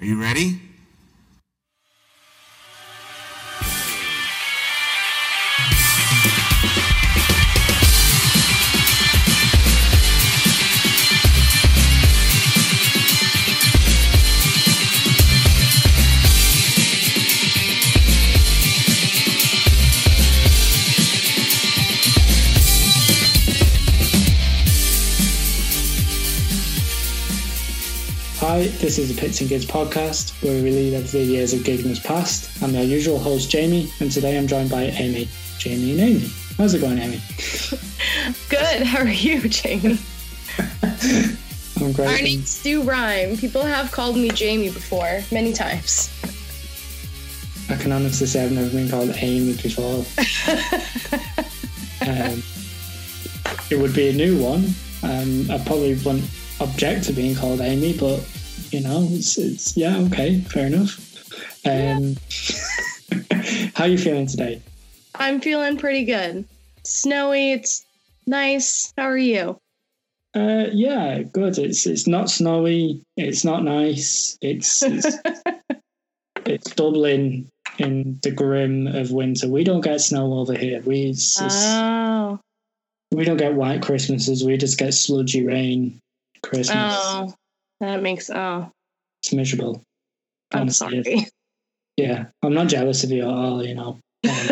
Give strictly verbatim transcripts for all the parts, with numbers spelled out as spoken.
Are you ready? Hi, this is the Pits and Gigs podcast, where we relive the years of gigging past. I'm your usual host, Jamie, and today I'm joined by Amy. Jamie and Amy. How's it going, Amy? Good. How are you, Jamie? I'm great. Our names do rhyme. People have called me Jamie before, many times. I can honestly say I've never been called Amy before. um, it would be a new one. Um, I probably wouldn't object to being called Amy, but you know, it's, it's yeah, okay, fair enough. Um, how are you feeling today? I'm feeling pretty good. Snowy, it's nice. How are you? Uh, yeah, good. It's it's not snowy. It's not nice. It's it's, it's Dublin in the grim of winter. We don't get snow over here. We it's, oh. we don't get white Christmases. We just get sludgy rain Christmas. Oh, that makes oh. It's miserable. I'm sorry. Yeah, I'm not jealous of you at all. You know,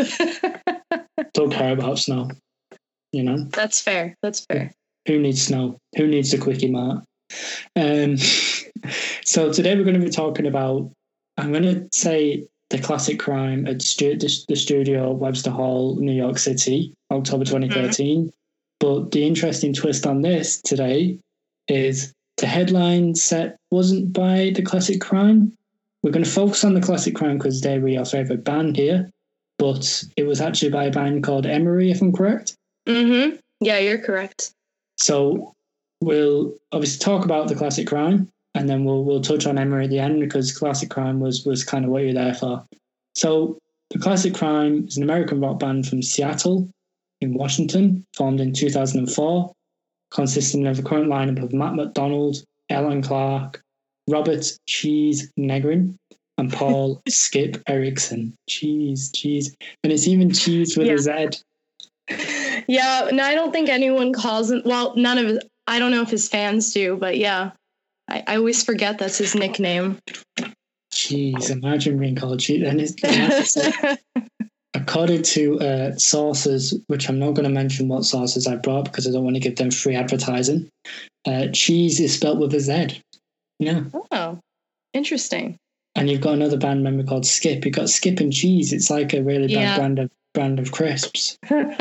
um, don't care about snow. You know, that's fair. That's fair. Who needs snow? Who needs the quickie mart? Um, so today we're going to be talking about, I'm going to say the classic crime at stu- the, the studio Webster Hall, New York City, October twenty thirteen. Mm-hmm. But the interesting twist on this today is the headline set wasn't by the classic crime. We're going to focus on the classic crime because they were your favourite band here, but it was actually by a band called Emery, if I'm correct. Mm-hmm. Yeah, you're correct. So we'll obviously talk about the classic crime, and then we'll we'll touch on Emery at the end because classic crime was was kind of what you're there for. So the classic crime is an American rock band from Seattle in Washington, formed in two thousand four, consisting of a current lineup of Matt McDonald, Ellen Clark, Robert Cheese Negrin, and Paul Skip Erickson. Cheese, cheese, and it's even cheese with yeah. a Z. Yeah, no, I don't think anyone calls him. Well, none of his, I don't know if his fans do, but yeah, I, I always forget that's his nickname. Jeez, imagine being called cheese. And it's, according to uh, sources, which I'm not going to mention what sources I brought because I don't want to give them free advertising, uh, cheese is spelt with a Z. Yeah. Oh, interesting. And you've got another band member called Skip. You've got Skip and Cheese. It's like a really bad yeah. brand of brand of crisps.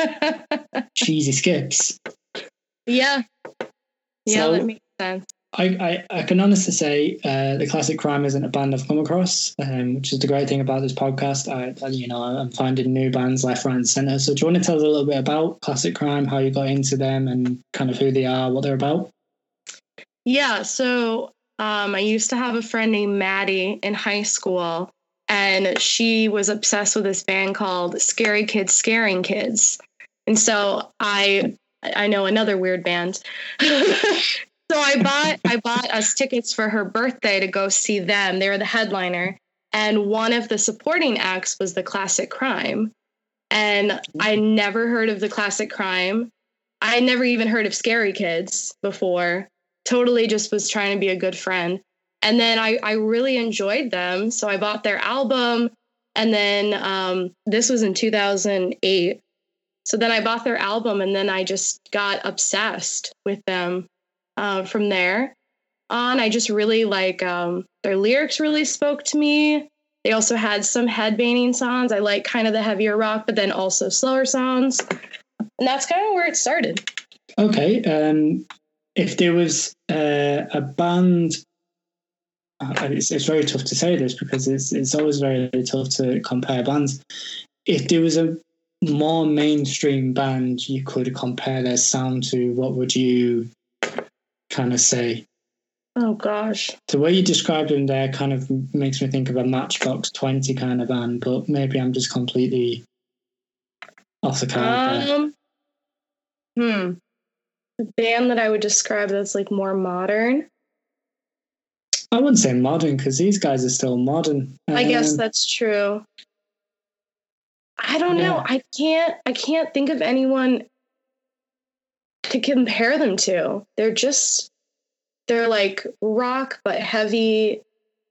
Cheesy Skips. Yeah. Yeah, so that makes sense. I, I, I can honestly say uh, the Classic Crime isn't a band I've come across, um, which is the great thing about this podcast. I, I you know, I'm finding new bands left, right, and centre. So do you want to tell us a little bit about Classic Crime, how you got into them, and kind of who they are, what they're about? Yeah. So um, I used to have a friend named Maddie in high school. And she was obsessed with this band called Scary Kids Scaring Kids. And so I I know another weird band. So I bought I bought us tickets for her birthday to go see them. They were the headliner. And one of the supporting acts was the Classic Crime. And I never heard of the Classic Crime. I never even heard of Scary Kids before. Totally just was trying to be a good friend. And then I, I really enjoyed them. So I bought their album. And then um, this was in two thousand eight. So then I bought their album and then I just got obsessed with them uh, from there on. I just really like um, their lyrics really spoke to me. They also had some headbanging songs. I like kind of the heavier rock, but then also slower songs. And that's kind of where it started. Okay. Um, if there was uh, a band... It's, it's very tough to say this because it's it's always very, very tough to compare bands. If there was a more mainstream band you could compare their sound to, what would you kind of say? Oh, gosh. The way you described them there kind of makes me think of a Matchbox twenty kind of band, but maybe I'm just completely off the card um, there. Hmm. The band that I would describe that's like more modern. I wouldn't say modern because these guys are still modern. Um, I guess that's true. I don't yeah. know. I can't. I can't think of anyone to compare them to. They're just. They're like rock but heavy.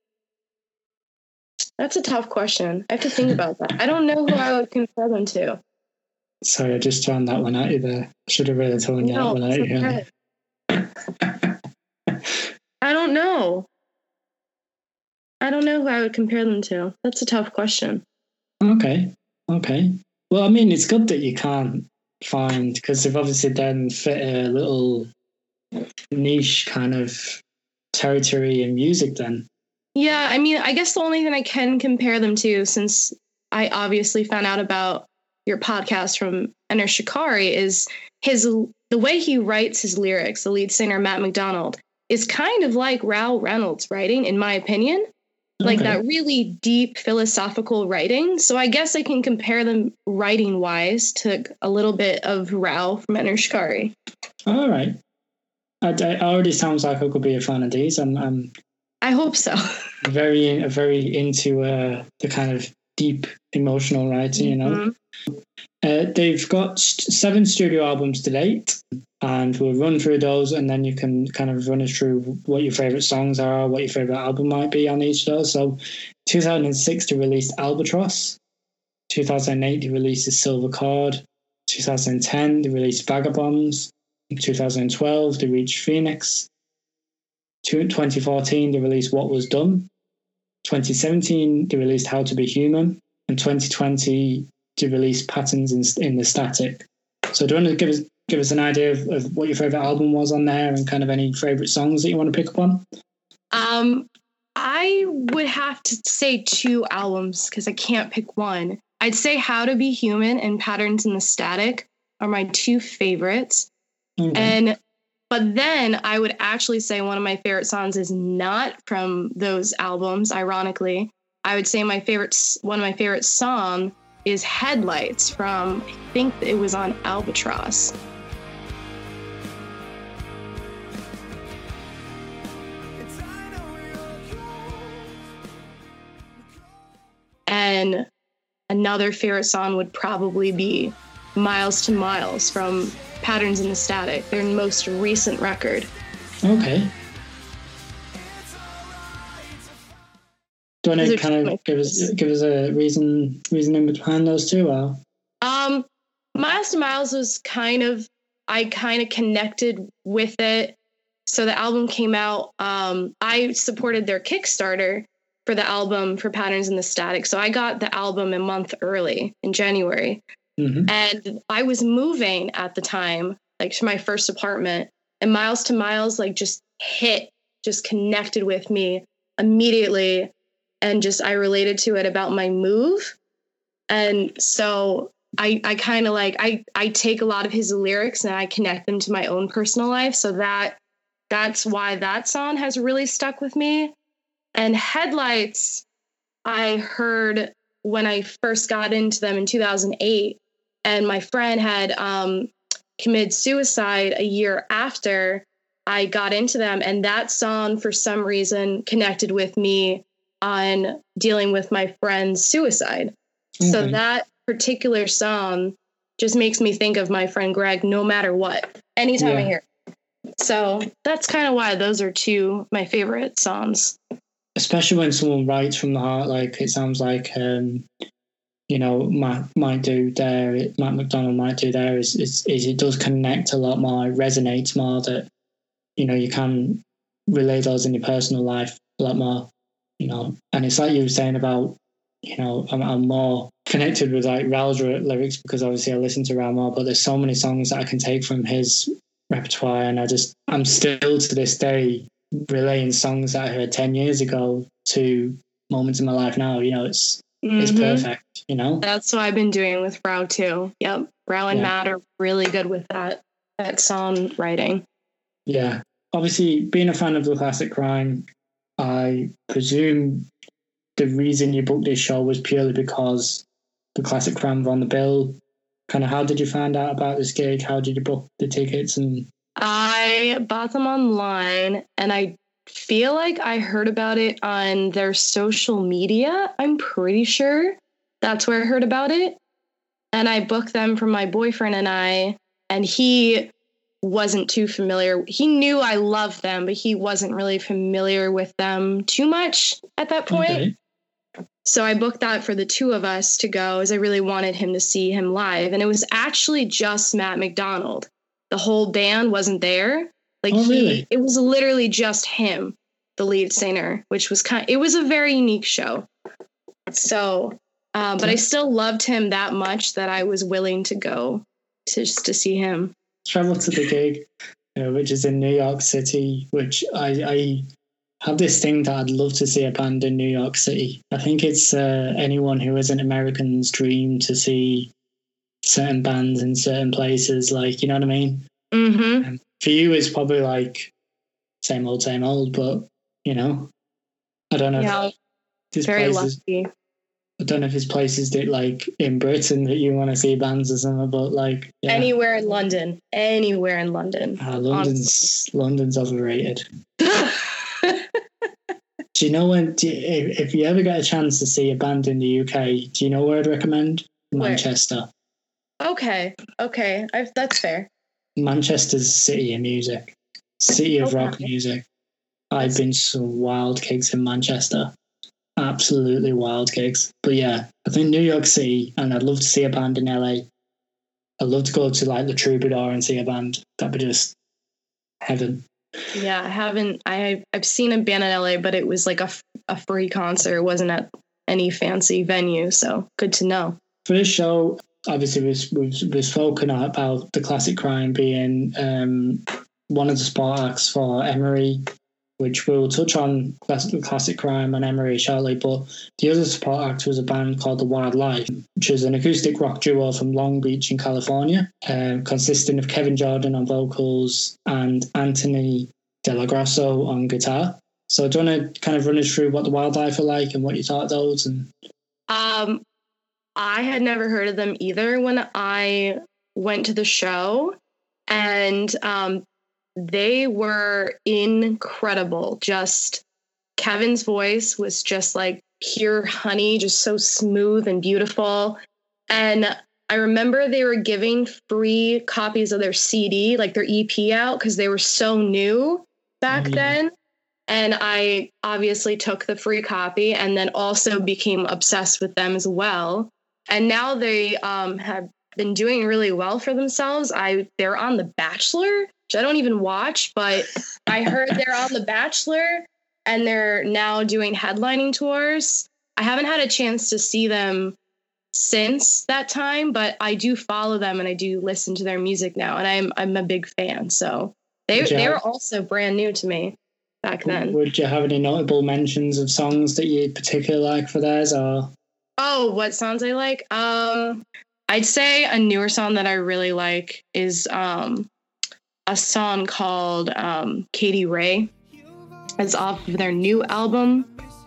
That's a tough question. I have to think about that. I don't know who I would compare them to. Sorry, I just thrown that one at you there. I should have really thrown you No, that one at you. okay. I don't know. I don't know who I would compare them to. That's a tough question. Okay. Okay. Well, I mean, it's good that you can't find, because they've obviously then fit a little niche kind of territory in music then. Yeah, I mean, I guess the only thing I can compare them to, since I obviously found out about your podcast from Enter Shikari, is his the way he writes his lyrics. The lead singer, Matt McDonald, is kind of like Rao Reynolds writing, in my opinion. Like Okay. that really deep philosophical writing. So I guess I can compare them writing wise to a little bit of Rao from Enter Shikari. All right. I, I already sounds like I could be a fan of these. I'm, I'm I hope so. very, very into uh, the kind of deep emotional writing, you know. Mm-hmm. Uh, they've got st- seven studio albums to date, and we'll run through those, and then you can kind of run us through what your favourite songs are, what your favourite album might be on each of those. So, two thousand six, they released Albatross. two thousand eight, they released Silver Cord. two thousand ten, they released Vagabonds. In two thousand twelve, they reached Phoenix. twenty fourteen, they released What Was Done. twenty seventeen, they released How to Be Human. And twenty twenty, they released Patterns in, in the Static. So do you want to give us give us an idea of, of what your favourite album was on there and kind of any favourite songs that you want to pick up on? Um, I would have to say two albums because I can't pick one. I'd say How to Be Human and Patterns in the Static are my two favorites. Okay. And but then I would actually say one of my favorite songs is not from those albums, ironically. I would say my favorite, one of my favorite song is Headlights from, I think it was on Albatross. And another favorite song would probably be Miles to Miles from Patterns in the Static, their most recent record. Okay. Do you want to kind of give us give us a reason reasoning behind those two? Or? Um, Miles to Miles was kind of I kind of connected with it. So the album came out. Um, I supported their Kickstarter for the album for Patterns in the Static. So I got the album a month early in January. Mm-hmm. And I was moving at the time, like to my first apartment, and Miles to Miles, like just hit, just connected with me immediately. And just, I related to it about my move. And so I, I kind of like, I, I take a lot of his lyrics and I connect them to my own personal life. So that, that's why that song has really stuck with me. And Headlights, I heard when I first got into them in two thousand eight. And my friend had um, committed suicide a year after I got into them. And that song, for some reason, connected with me on dealing with my friend's suicide. Okay. So that particular song just makes me think of my friend Greg, no matter what, anytime yeah. I hear it. So that's kind of why those are two my favorite songs. Especially when someone writes from the heart, like it sounds like, um, you know, Matt might do there, Matt McDonald might do there, is, is, is it does connect a lot more, it resonates more, that, you know, you can relay those in your personal life a lot more, you know. And it's like you were saying about, you know, I'm, I'm more connected with like Raoul's lyrics because obviously I listen to Raoul more, but there's so many songs that I can take from his repertoire, and I just, I'm still to this day relaying songs that I heard ten years ago to moments in my life now. You know, it's mm-hmm. it's perfect, you know. That's what I've been doing with Rao too. Yep. Rao and yeah. Matt are really good with that that song writing. Yeah. Obviously, being a fan of the Classic Crime, I presume the reason you booked this show was purely because the Classic Crime were on the bill. Kind of, how did you find out about this gig? How did you book the tickets? And I bought them online, and I feel like I heard about it on their social media. I'm pretty sure that's where I heard about it. And I booked them for my boyfriend and I, and he wasn't too familiar. He knew I loved them, but he wasn't really familiar with them too much at that point. Okay. So I booked that for the two of us to go, as I really wanted him to see him live. And it was actually just Matt McDonald. The whole band wasn't there. Like oh, he, really? It was literally just him, the lead singer, which was kind of, it was a very unique show. So, uh, but I still loved him that much that I was willing to go to, just to see him. Travel to the gig, uh, which is in New York City, which I, I have this thing that I'd love to see a band in New York City. I think it's uh, anyone who is an American's dream to see certain bands in certain places, like, you know what I mean? Mm-hmm. Um, for you, it's probably like same old, same old, but, you know, I don't know. Yeah, if very places, lucky. I don't know if it's places that, like, in Britain that you want to see bands or something, but, like... Yeah. Anywhere in London. Anywhere in London. Uh, London's honestly. London's overrated. Do you know when, do you, if, if you ever get a chance to see a band in the U K, do you know where I'd recommend? Where? Manchester. Okay, okay, I've, that's fair. Manchester's city of music, city of okay. rock music. I've been to some wild gigs in Manchester, absolutely wild gigs. But yeah, I think New York City, and I'd love to see a band in L A. I'd love to go to like the Troubadour and see a band. That'd be just heaven. Yeah, I haven't. I I've seen a band in L A, but it was like a a free concert. It wasn't at any fancy venue, so good to know. For this show, obviously, we've we've, we've spoken about the Classic Crime being um, one of the support acts for Emery, which we'll touch on classic, classic Crime and Emery shortly. But the other support act was a band called The Wildlife, which is an acoustic rock duo from Long Beach in California, um, consisting of Kevin Jordan on vocals and Anthony Delagrosso on guitar. So do you want to kind of run us through what The Wildlife are like and what you thought of those? And um, I had never heard of them either when I went to the show, and um, they were incredible. Just Kevin's voice was just like pure honey, just so smooth and beautiful. And I remember they were giving free copies of their C D, like their E P out, because they were so new back oh, yeah. then. And I obviously took the free copy and then also became obsessed with them as well. And now they um, have been doing really well for themselves. I they're on The Bachelor, which I don't even watch, but I heard they're on The Bachelor and they're now doing headlining tours. I haven't had a chance to see them since that time, but I do follow them and I do listen to their music now, and I'm I'm a big fan. So they they have, were also brand new to me back then. Would you have any notable mentions of songs that you particularly like for theirs? Or oh, what songs I like? Um, I'd say a newer song that I really like is um a song called um Katie Ray. It's off of their new album,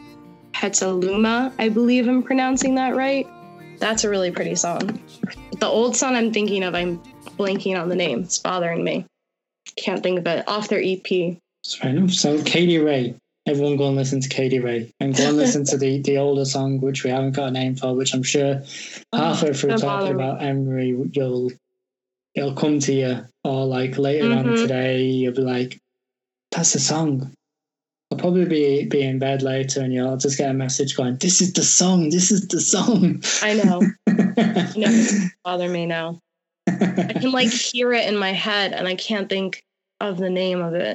Petaluma, I believe I'm pronouncing that right. That's a really pretty song. The old song I'm thinking of, I'm blanking on the name. It's bothering me. Can't think of it. Off their E P. That's fair enough. So Katie Ray. Everyone go and listen to Katie Ray. And go and listen to the, the older song, which we haven't got a name for, which I'm sure oh, halfway through talking about Emery, you'll it'll come to you. Or like later mm-hmm. on today, you'll be like, that's the song. I'll probably be, be in bed later and you'll just get a message going, this is the song, this is the song. I know. It doesn't bother me now. I can like hear it in my head and I can't think of the name of it.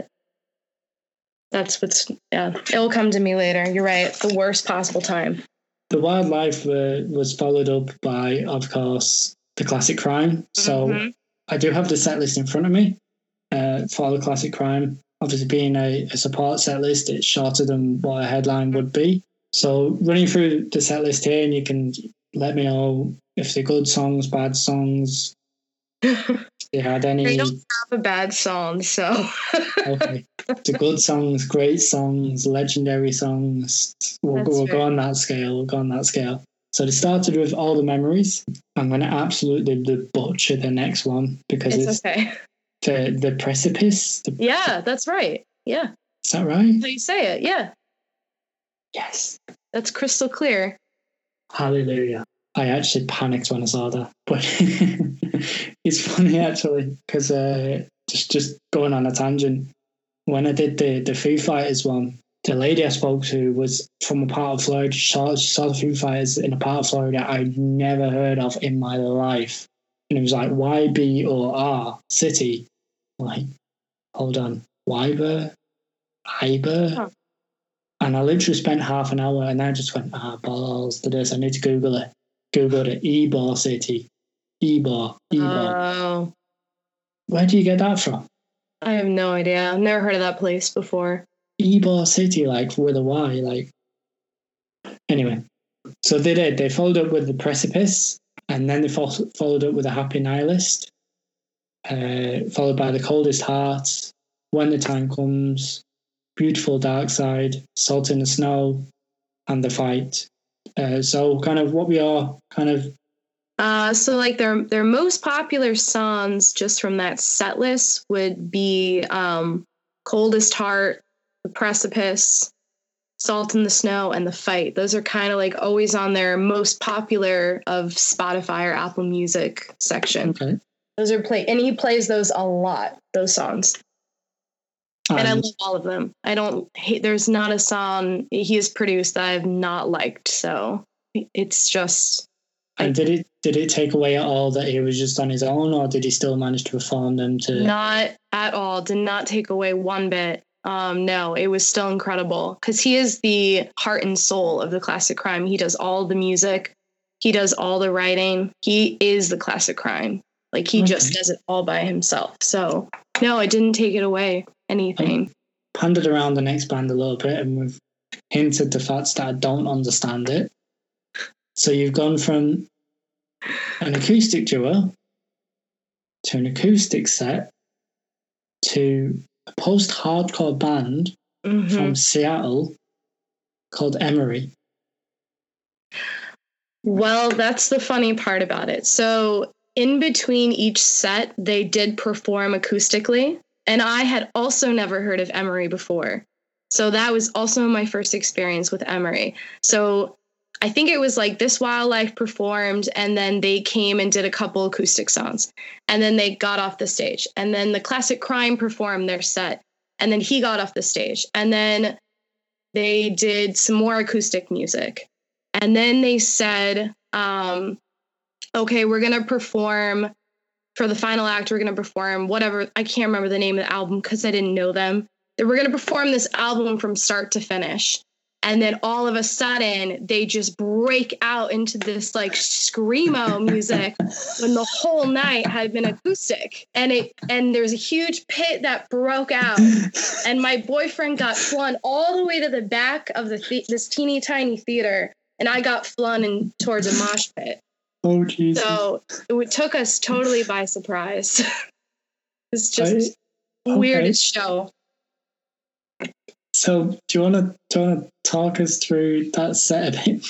That's what's, yeah, it'll come to me later. You're right. The worst possible time. The Wildlife uh, was followed up by, of course, the Classic Crime. So mm-hmm. I do have the set list in front of me uh, for the Classic Crime. Obviously, being a, a support set list, it's shorter than what a headline would be. So running through the set list here, and you can let me know if they're good songs, bad songs. If they had any. They don't have a bad song, so. Okay. The good songs, great songs, legendary songs. We'll, we'll go on that scale. We'll go on that scale. So they started with All the Memories. I'm going to absolutely butcher the next one because it's, it's okay. The the precipice. The, yeah, that's right. Yeah. Is that right? How you say it? Yeah. Yes. That's crystal clear. Hallelujah. I actually panicked when I saw that. But it's funny, actually, because uh, just, just going on a tangent, when I did the, the Foo Fighters one, the lady I spoke to was from a part of Florida. She saw, she saw the Foo Fighters in a part of Florida I'd never heard of in my life. And it was like Y B O R City. Like, hold on. Wyber? Iber? Huh. And I literally spent half an hour and I just went, ah, balls to this. I need to Google it. Google it. Ybor City. Ybor. Ybor. Oh. Where do you get that from? I have no idea. I've never heard of that place before. Ybor City, like with a Y, like. Anyway, so they did. They followed up with The Precipice, and then they fo- followed up with A Happy Nihilist, uh, followed by The Coldest Heart, When the Time Comes, Beautiful Dark Side, Salt in the Snow, and The Fight. Uh, so kind of what we are kind of. Uh, so like their their most popular songs just from that set list would be um, Coldest Heart, The Precipice, Salt in the Snow, and The Fight. Those are kind of like always on their most popular of Spotify or Apple Music section. Okay. Those are play, and he plays those a lot, those songs. Um, and I love all of them. I don't hate, there's not a song he has produced that I've not liked. So it's just. And did it did it take away at all that he was just on his own, or did he still manage to perform them to? Not at all. Did not take away one bit. Um, no, it was still incredible because he is the heart and soul of the Classic Crime. He does all the music. He does all the writing. He is the Classic Crime. Like he okay. just does it all by himself. So no, it didn't take it away anything. I pondered around the next band a little bit and we've hinted the fact that I don't understand it. So you've gone from an acoustic duo to an acoustic set to a post-hardcore band mm-hmm. from Seattle called Emery. Well, that's the funny part about it. So in between each set, they did perform acoustically. And I had also never heard of Emery before. So that was also my first experience with Emery. So I think it was like This Wildlife performed, and then they came and did a couple acoustic songs. And then they got off the stage. And then the Classic Crime performed their set. And then he got off the stage. And then they did some more acoustic music. And then they said, um, okay, we're going to perform for the final act. We're going to perform whatever. I can't remember the name of the album because I didn't know them. We're going to perform this album from start to finish. And then all of a sudden, they just break out into this like screamo music when the whole night had been acoustic. And it and there's a huge pit that broke out. And my boyfriend got flung all the way to the back of the, the this teeny tiny theater, and I got flung in towards a mosh pit. Oh, Jesus. So it took us totally by surprise. It's just I, okay. weirdest show. So do you want to do you want to talk us through that set a bit?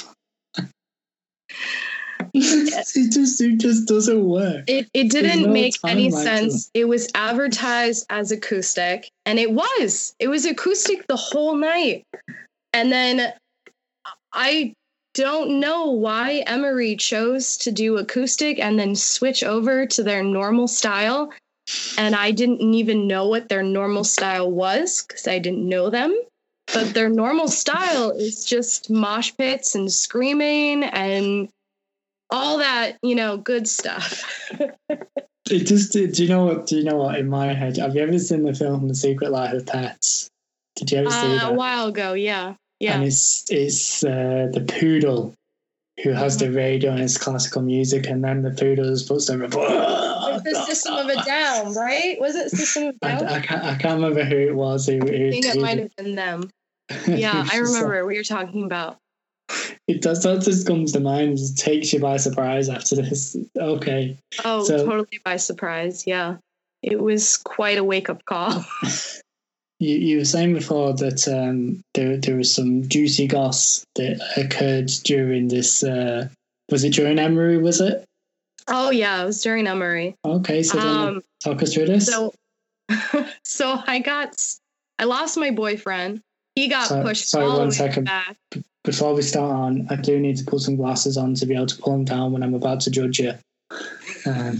it just it just doesn't work. It it didn't no make any sense. It was advertised as acoustic, and it was. It was acoustic the whole night. And then I don't know why Emery chose to do acoustic and then switch over to their normal style. And I didn't even know what their normal style was because I didn't know them. But their normal style is just mosh pits and screaming and all that, you know, good stuff. It just, do you know what, do you know what, in my head, have you ever seen the film The Secret Life of Pets? Did you ever see uh, that? A while ago, yeah. Yeah. And it's, it's uh, the poodle who has the radio and it's classical music, and then the poodle's footsteps. It's the System of a Down, right? Was it System of a Down? I, I, can't, I can't remember who it was. Who, who, I think it might have been them. Yeah, I remember what you're talking about. It does. That just comes to mind. It takes you by surprise after this. Okay. Oh, so, totally by surprise. Yeah, it was quite a wake-up call. You, you were saying before that um, there there was some juicy goss that occurred during this. Uh, was it during Emery? Was it? Oh yeah, it was during Emery. Okay, so um, talk us through this. So, so I got I lost my boyfriend. He got so, pushed sorry, all one the way second. back. Before we start on, I do need to put some glasses on to be able to pull them down when I'm about to judge you. Um,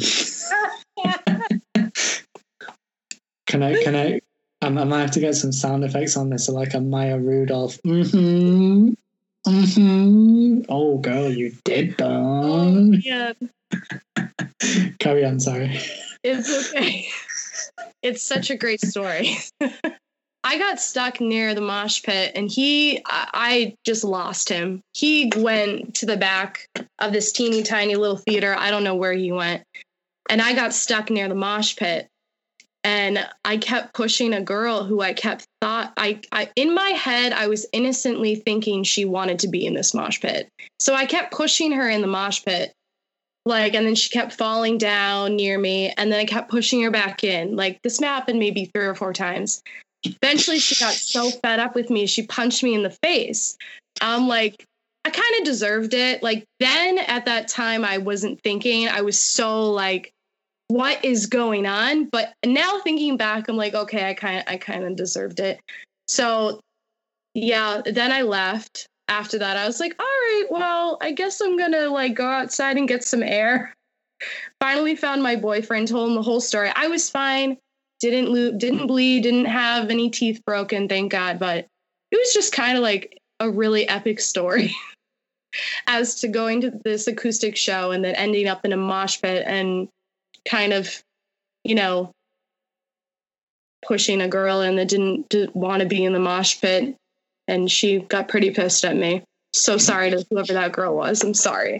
can I? Can I? I might have to get some sound effects on this, so like a Maya Rudolph. Mm-hmm. Mm-hmm. Oh, girl, you did that. Oh, yeah. Carry on, sorry. It's okay. It's such a great story. I got stuck near the mosh pit, and he, I, I just lost him. He went to the back of this teeny tiny little theater. I don't know where he went. And I got stuck near the mosh pit. And I kept pushing a girl who I kept thought I, I in my head, I was innocently thinking she wanted to be in this mosh pit. So I kept pushing her in the mosh pit. Like, and then she kept falling down near me. And then I kept pushing her back in. Like, this happened maybe three or four times. Eventually, she got so fed up with me, she punched me in the face. I'm like, I kind of deserved it. Like, then at that time, I wasn't thinking. I was so like, what is going on? But now thinking back, I'm like, okay, I kind of, I kind of deserved it. So yeah, then I left. After that, I was like, all right, well, I guess I'm gonna like go outside and get some air. Finally found my boyfriend, told him the whole story. I was fine, didn't lo- didn't bleed, didn't have any teeth broken, thank God. But it was just kind of like a really epic story as to going to this acoustic show and then ending up in a mosh pit and kind of, you know, pushing a girl in that didn't, didn't want to be in the mosh pit. And she got pretty pissed at me. So sorry to whoever that girl was. I'm sorry.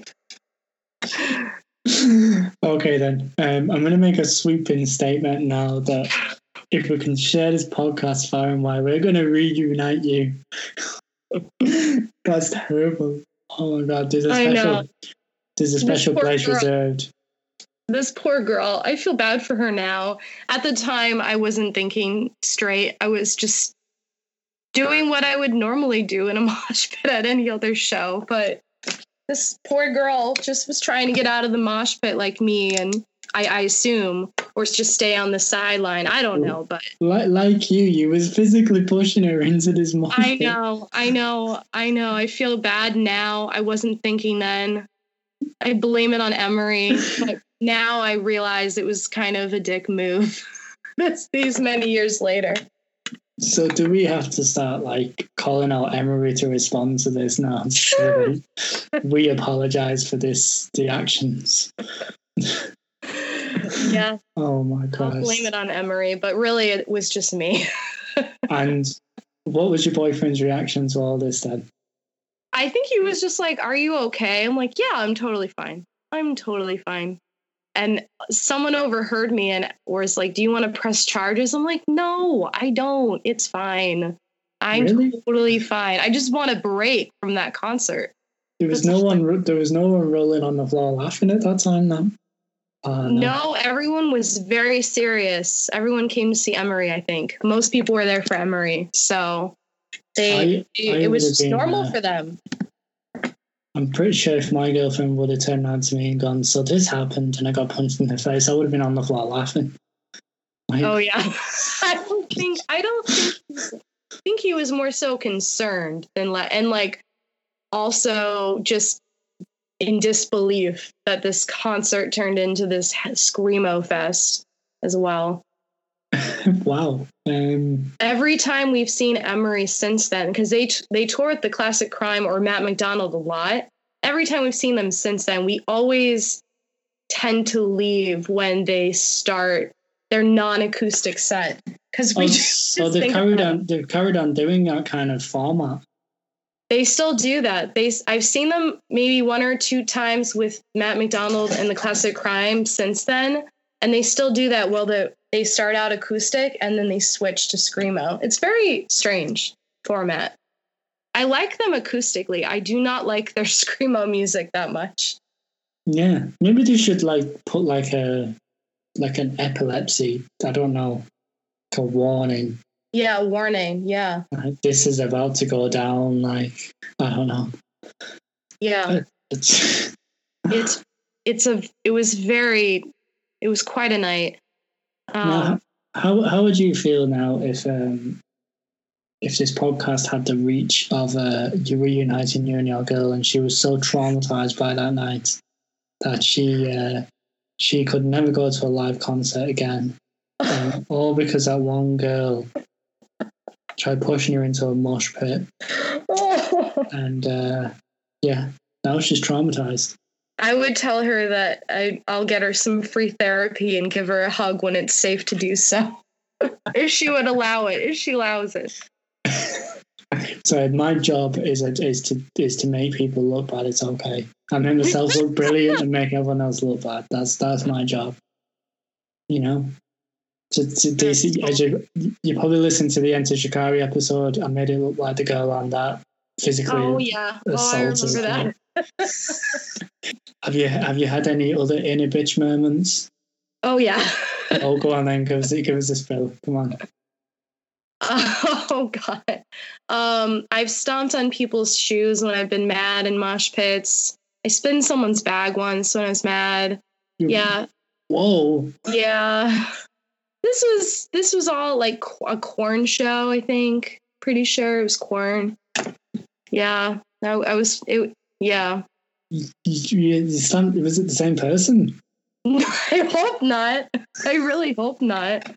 Okay, then. Um, I'm going to make a sweeping statement now that if we can share this podcast far and wide, we're going to reunite you. That's terrible. Oh my God, there's a special, there's a special place girl. reserved. This poor girl. I feel bad for her now. At the time, I wasn't thinking straight. I was just doing what I would normally do in a mosh pit at any other show. But this poor girl just was trying to get out of the mosh pit like me, and I, I assume, or just stay on the sideline. I don't know, but like, like you, you was physically pushing her into this mosh pit. I know, I know, I know. I feel bad now. I wasn't thinking then. I blame it on Emery, but now I realize it was kind of a dick move. That's these many years later. So do we have to start like calling out Emery to respond to this now? We apologize for this, the actions. Yeah. Oh my God. I'll blame it on Emery, but really it was just me. And what was your boyfriend's reaction to all this then? I think he was just like, are you okay? I'm like, yeah, I'm totally fine. I'm totally fine. And someone overheard me and was like, do you want to press charges? I'm like, no, I don't. It's fine. I'm really? totally fine. I just want a break from that concert. There was That's no one. There was no one rolling on the floor laughing at that time, though. Uh, no. no, everyone was very serious. Everyone came to see Emery, I think. Most people were there for Emery. So they, I, I it was just normal uh, for them. I'm pretty sure if my girlfriend would have turned around to me and gone, so this happened, and I got punched in the face, I would have been on the floor laughing. Like, oh yeah, I don't think I don't think I think he was more so concerned than like and like also just in disbelief that this concert turned into this screamo fest as well. Wow. Um, Every time we've seen Emery since then, because they t- they tour with the Classic Crime or Matt McDonald a lot. Every time we've seen them since then, we always tend to leave when they start their non-acoustic set because we. Oh, just, so just they've carried on. They've carried on doing that kind of format. They still do that. They I've seen them maybe one or two times with Matt McDonald and the Classic Crime since then, and they still do that. Well, the They start out acoustic and then they switch to screamo. It's very strange format. I like them acoustically. I do not like their screamo music that much. Yeah, maybe they should like put like a like an epilepsy. I don't know, like a warning. Yeah, warning. Yeah. Like, this is about to go down. Like I don't know. Yeah. It's it's it's a. It was very. It was quite a night. Um, now, how how would you feel now if um if this podcast had the reach of uh, you reuniting you and your girl, and she was so traumatized by that night that she uh, she could never go to a live concert again, um, all because that one girl tried pushing her into a mosh pit, and uh, yeah, now she's traumatized. I would tell her that I, I'll get her some free therapy and give her a hug when it's safe to do so. If she would allow it, if she allows it. So my job is is to is to make people look bad. It's okay. I make myself look brilliant and make everyone else look bad. That's that's my job. You know. To, to, to, as you, you probably listened to the Enter Shikari episode. I made it look like the girl on that physically. Oh yeah. Oh, I remember that. Have you have you had any other inner bitch moments? Oh yeah. Oh, go on then. Give us give us a spill. Come on. Oh God. Um, I've stomped on people's shoes when I've been mad in mosh pits. I spin someone's bag once when I was mad. You, yeah. Whoa. Yeah. This was this was all like a Korn show. I think. Pretty sure it was Korn. Yeah. I, I was. It. Yeah. You, you, you stand, was it the same person? I hope not. I really hope not.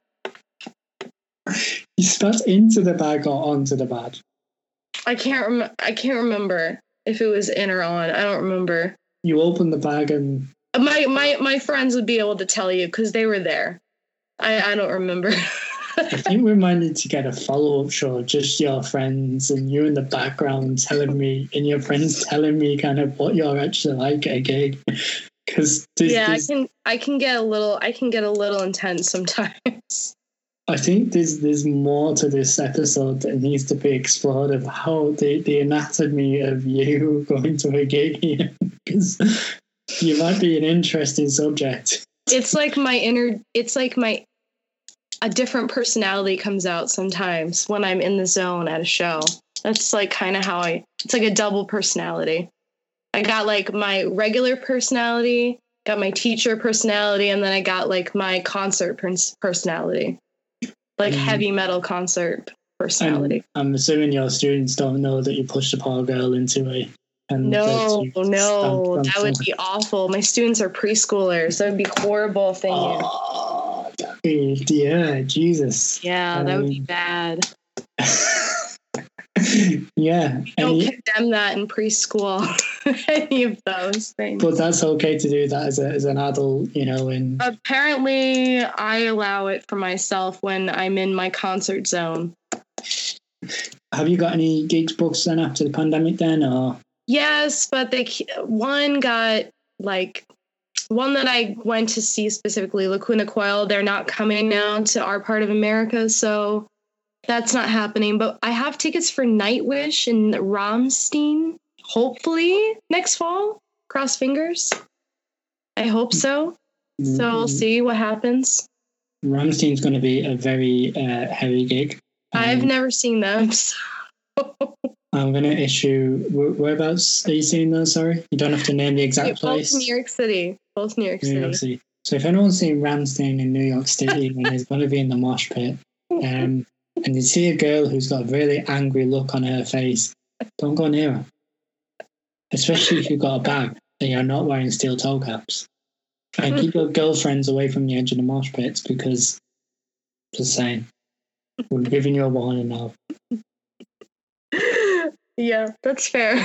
You spat into the bag or onto the bag? I can't rem- I can't remember if it was in or on. I don't remember. You opened the bag and my my my friends would be able to tell you because they were there. I I don't remember. I think we might need to get a follow-up show, just your friends and you in the background telling me, and your friends telling me kind of what you're actually like at a gig. Because yeah, I can I can get a little I can get a little intense sometimes. I think there's there's more to this episode that needs to be explored of how the, the anatomy of you going to a gig here, because you might be an interesting subject. It's like my inner. It's like my. A different personality comes out sometimes when I'm in the zone at a show. That's like kind of how I, it's like a double personality. I got like my regular personality, got my teacher personality, and then I got like my concert pers- personality, like mm. heavy metal concert personality. I'm, I'm assuming your students don't know that you pushed a poor girl into a. And no, no, that would be awful. My students are preschoolers. That would be horrible thing. Oh, that'd be, yeah, Jesus. Yeah, um, that would be bad. Yeah. Don't any, condemn that in preschool. Any of those things. But that's okay to do that as a as an adult, you know. And apparently, I allow it for myself when I'm in my concert zone. Have you got any gigs booked then after the pandemic then, or? Yes, but they one got like one that I went to see specifically, Lacuna Coil. They're not coming now to our part of America, so that's not happening. But I have tickets for Nightwish and Rammstein, hopefully next fall. Cross fingers. I hope so. Mm-hmm. So we'll see what happens. Rammstein's going to be a very uh, heavy gig. Um, I've never seen them. So. I'm going to issue. Whereabouts are you seeing those? Sorry, you don't have to name the exact yeah, both place. Both New York City. Both New York New City. York City. So if anyone's seen Rammstein in New York City, then he's going to be in the mosh pit. Um, and you see a girl who's got a really angry look on her face, don't go near her. Especially if you've got a bag and you're not wearing steel toe caps. And keep your girlfriends away from the edge of the mosh pits because, just saying, we're giving you a warning now. Yeah, that's fair.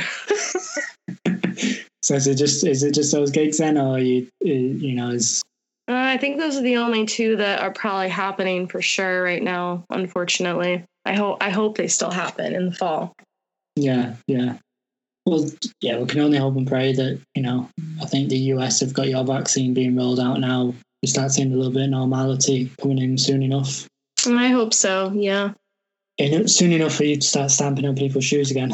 So is it just is it just those gigs then, or you you know is? Uh, I think those are the only two that are probably happening for sure right now. Unfortunately, I hope I hope they still happen in the fall. Yeah, yeah. Well, yeah, we can only hope and pray that, you know, I think the U S have got your vaccine being rolled out now. We start seeing a little bit of normality coming in soon enough. I hope so. Yeah. And soon enough for you to start stamping on people's shoes again.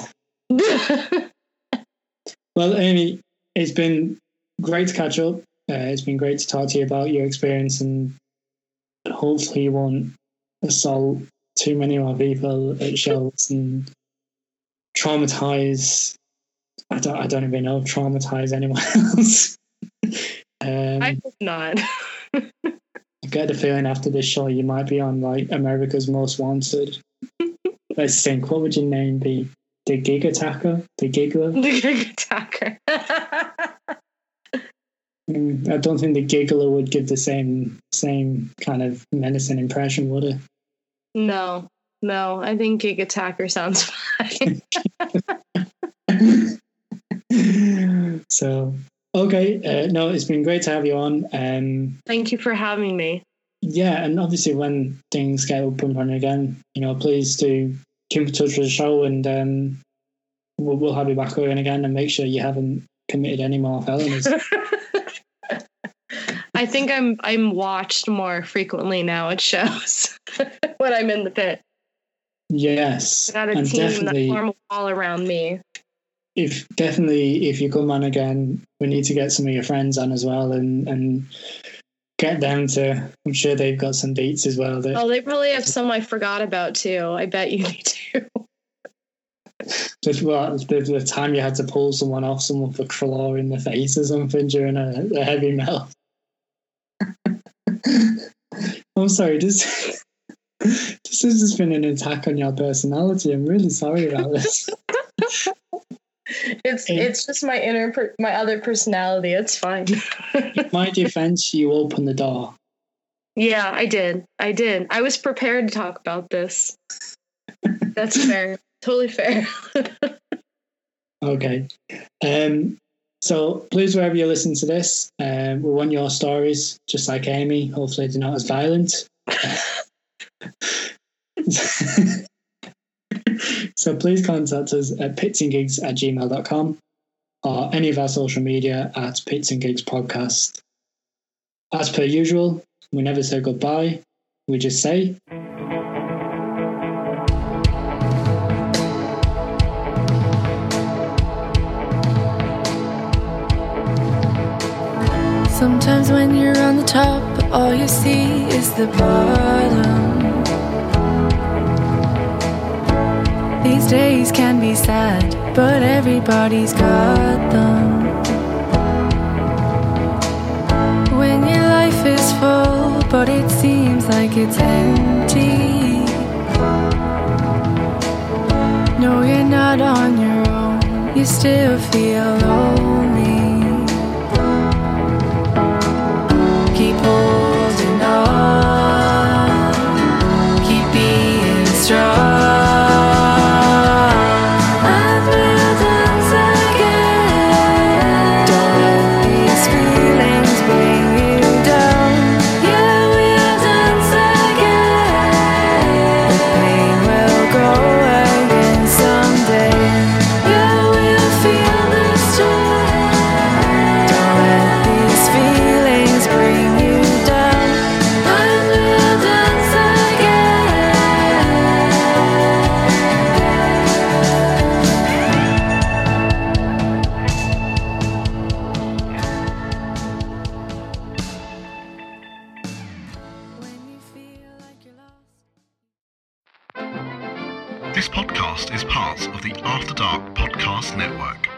Well, Amy, it's been great to catch up. Uh, it's been great to talk to you about your experience, and hopefully you won't assault too many more people at shows and traumatize. I don't. I don't even know. Traumatize anyone else. um, I hope not. I get the feeling after this show you might be on like America's Most Wanted. Let's think. What would your name be? The Gig Attacker? The Giggler? The Gig Attacker. mm, I don't think the Giggler would give the same same kind of menacing impression, would it? No, no. I think Gig Attacker sounds fine. So, okay. Uh, no, it's been great to have you on. Um, Thank you for having me. Yeah, and obviously when things get up and running again, you know, please do keep in touch with the show, and um, we'll, we'll have you back on again and make sure you haven't committed any more felonies. I think I'm I'm watched more frequently now at shows when I'm in the pit. Yes, I got a and team that definitely form a wall around me. If definitely if you come on again, we need to get some of your friends on as well, and and. Get them to. I'm sure they've got some beats as well. That, oh, they probably have some I forgot about too. I bet you they do. Just what the, the time you had to pull someone off someone for claw in the face or something during a, a heavy metal. I'm sorry. This this has just been an attack on your personality. I'm really sorry about this. It's it's just my inner per, my other personality. It's fine. In my defense, you opened the door. Yeah, I did. I did. I was prepared to talk about this. That's fair. Totally fair. Okay. Um. So please, wherever you listen to this, um, we want your stories, just like Amy. Hopefully, they're not as violent. So please contact us at pitsandgigs at gmail dot com or any of our social media at Pits and Gigs Podcast. As per usual, we never say goodbye. We just say... Sometimes when you're on the top, all you see is the bottom. These days can be sad, but everybody's got them. When your life is full, but it seems like it's empty. No, you're not on your own, you still feel lonely. Keep holding on, keep being strong. This podcast is part of the After Dark Podcast Network.